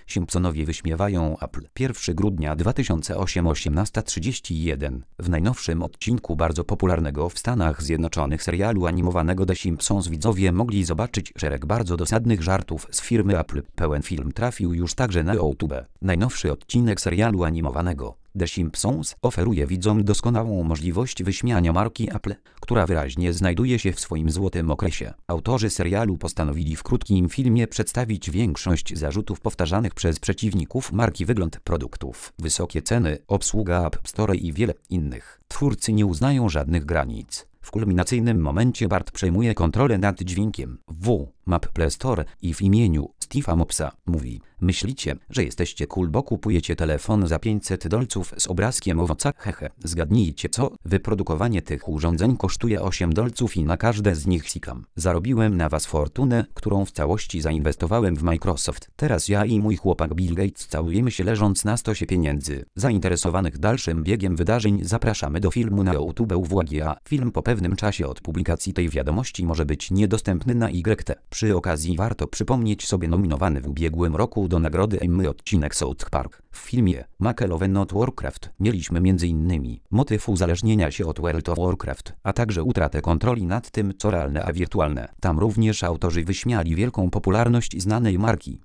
Simpsonowie wyśmiewają Apple. 1 grudnia 2008, 18:31. W najnowszym odcinku bardzo popularnego w Stanach Zjednoczonych serialu animowanego The Simpsons widzowie mogli zobaczyć szereg bardzo dosadnych żartów z firmy Apple. Pełen film trafił już także na YouTube. Najnowszy odcinek serialu animowanego The Simpsons oferuje widzom doskonałą możliwość wyśmiania marki Apple, która wyraźnie znajduje się w swoim złotym okresie. Autorzy serialu postanowili w krótkim filmie przedstawić większość zarzutów powtarzanych przez przeciwników marki: wygląd produktów, wysokie ceny, obsługa App Store i wiele innych. Twórcy nie uznają żadnych granic. W kulminacyjnym momencie Bart przejmuje kontrolę nad dźwiękiem Map Play Store i w imieniu Steve'a Mopsa mówi: myślicie, że jesteście cool, bo kupujecie telefon za $500 z obrazkiem owoca? Hehe. Zgadnijcie co? Wyprodukowanie tych urządzeń kosztuje $8 i na każde z nich sikam. Zarobiłem na was fortunę, którą w całości zainwestowałem w Microsoft. Teraz ja i mój chłopak Bill Gates całujemy się leżąc na stosie pieniędzy. Zainteresowanych dalszym biegiem wydarzeń zapraszamy do filmu na YouTube. Uwaga! Film po pewnym czasie od publikacji tej wiadomości może być niedostępny na YT. Przy okazji warto przypomnieć sobie nominowany w ubiegłym roku do nagrody Emmy odcinek South Park. W filmie Make Love Not Warcraft mieliśmy m.in. motyw uzależnienia się od World of Warcraft, a także utratę kontroli nad tym, co realne a wirtualne. Tam również autorzy wyśmiali wielką popularność znanej marki.